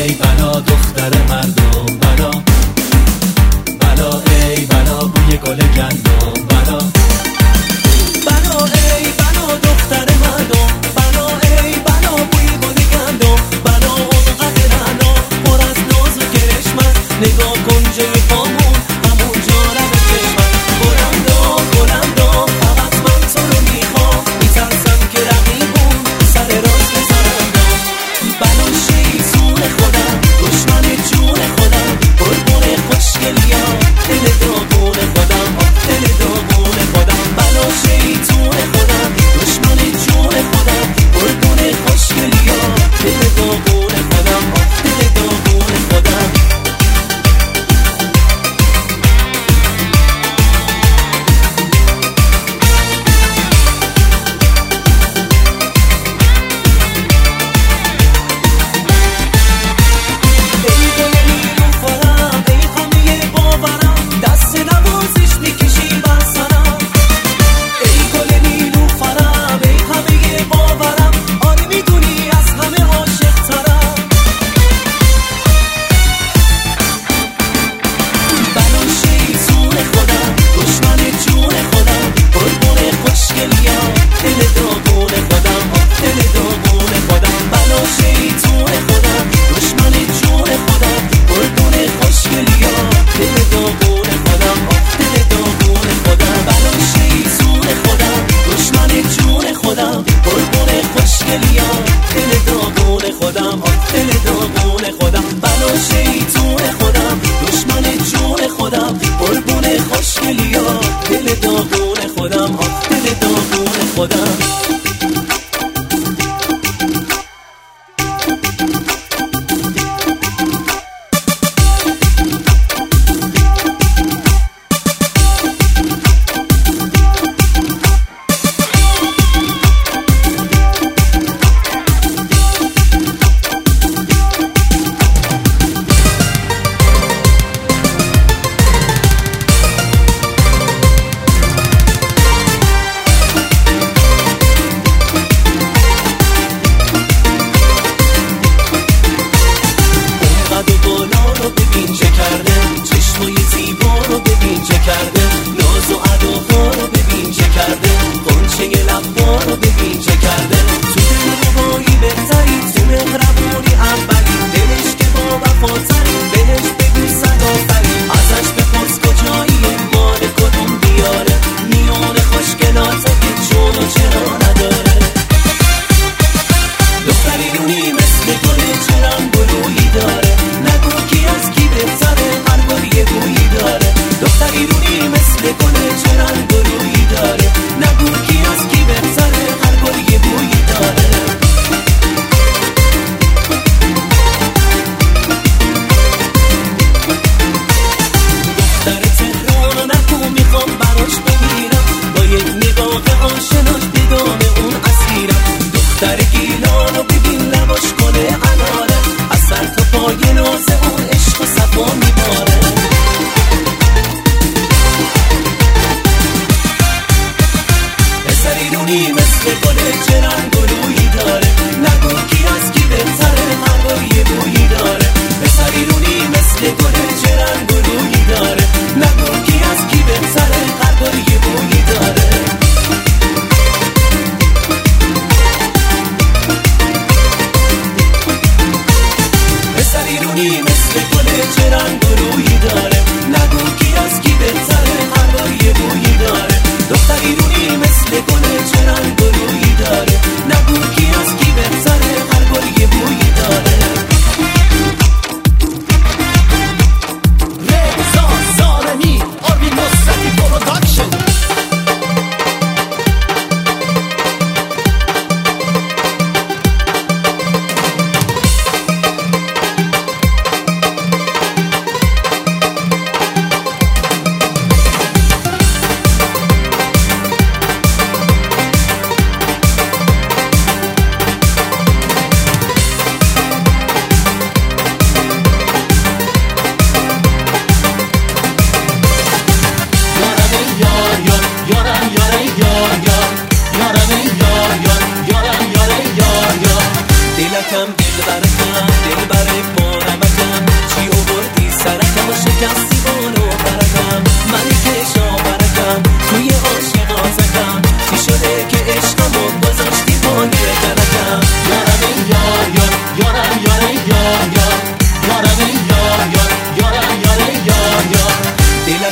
ای بلا دختر مردم، بلا بلا ای بلا بوی گل گندم، بلا بلا ای بلا دختر مردم، بلا ای بلا بوی گل گندم، بلا اون قهرنا پر از ناز و کرشمت، نگاه کن جای پامون همون جا رو به چشمت، گلم دا فقط من تو رو میخوام، میترسم که رقیبون سر راست بزنم دا، بلا شیطون خودم دشمن جون خودم، قربون خوشگلیا دل داغون خودم، دل داغون خودم، بلا شیطون خودم دشمن جون خودم، قربون خوشگلیا دل داغون خودم، دل داغون خودم.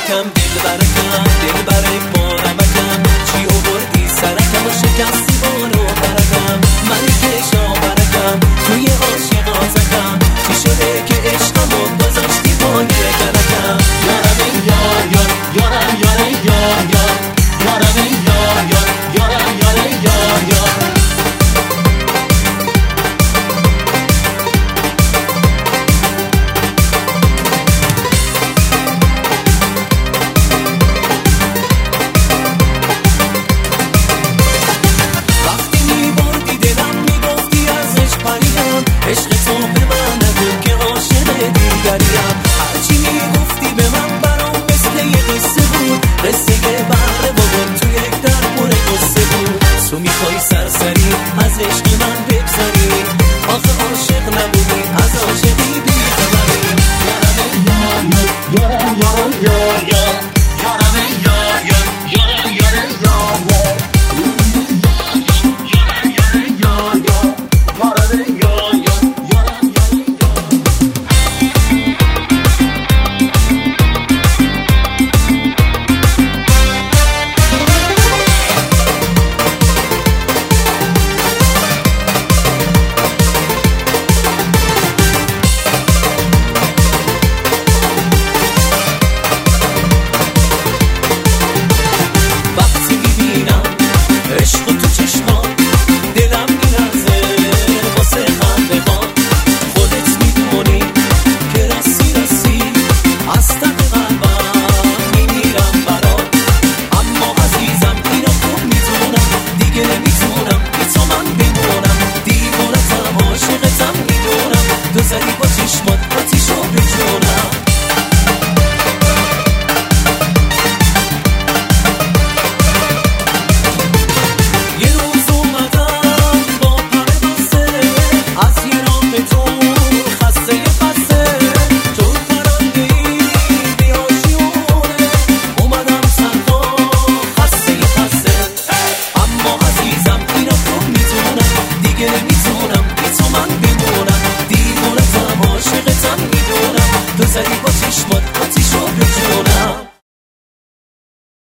برکم دل برکم دل برای بارمکم چی آوردی سرکم و شکستی بانو برکم من کشا برکم توی